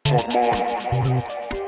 Top man.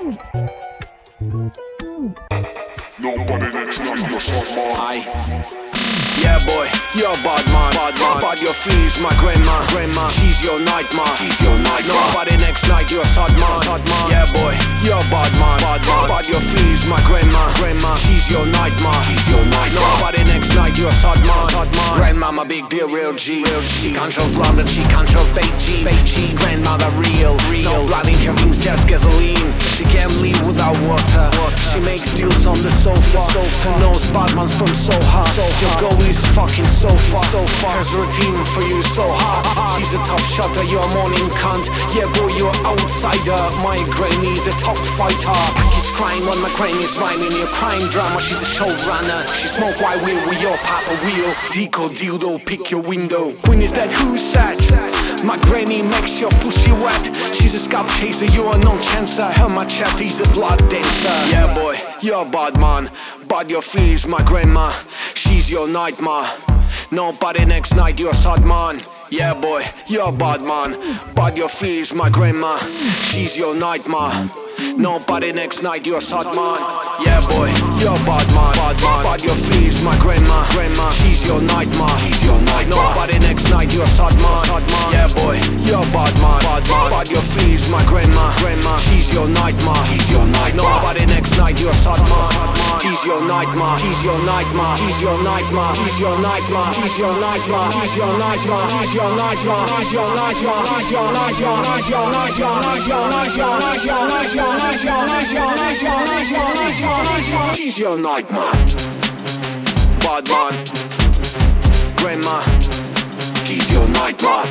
Nobody next like your top man. Aye. Yeah boy, you're a bad man, bad your fleas, my grandma, she's your nightmare, nobody next like you're a sad man, yeah boy, you're a bad man, bad your fleas, my grandma, she's your nightmare, nobody next like you're a sad man, grandmama big deal, real G, she controls London, she controls Beijing, she's grandmother real, no bloody Kevin's just gasoline, she can't leave without water, she makes deals on the sofa, her nose Batman's from Soha, your goal is fucking so far, Here's routine for you so hard. She's a top shotter, you're a morning cunt. Yeah boy, you're outsider. My granny's a top fighter. He's crying on my granny's rhyming. Your crime drama, she's a showrunner. She smoke white wheel with your papa wheel. Deco dildo, pick your window. Queen is that who said? My granny makes your pussy wet. She's a scalp chaser, you're a non-chancer. Her machete's a blood dancer. Yeah boy, you're a bad man. Bad your fleas, my grandma, she's your nightmare. Nobody next night, you're a sad man. Yeah boy, you're a bad man. Bad your fleas, my grandma, she's your nightmare. Nobody next night, you're a sad man. Yeah boy, you're a bad man. Bad your fleas, my grandma, she's your nightmare. Nobody next night, you're a sad man. Yeah boy, you're a bad man. Bad your fleas, my grandma, she's your nightmare. Nobody next night, you're a sad man. She's your nightmare. She's your nightmare. She's your nightmare. She's your nightmare. She's your nightmare. She's your nightmare. She's your nightmare. She's your nightmare. She's your nightmare. She's your nightmare. She's your nightmare. She's your nightmare. She's your nightmare. Bad man, grandma, she's your nightmare.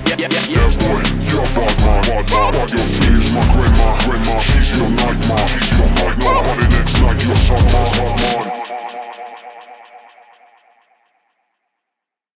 Yeah boy, you're a bad man. Bad your fleas, my grandma, she's your nightmare.